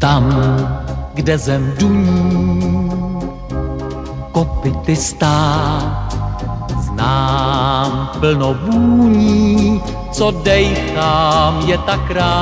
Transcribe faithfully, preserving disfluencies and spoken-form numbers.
Tam, kde zem duní, kopyty stát, znám plno vůní, co dejchám je tak rád.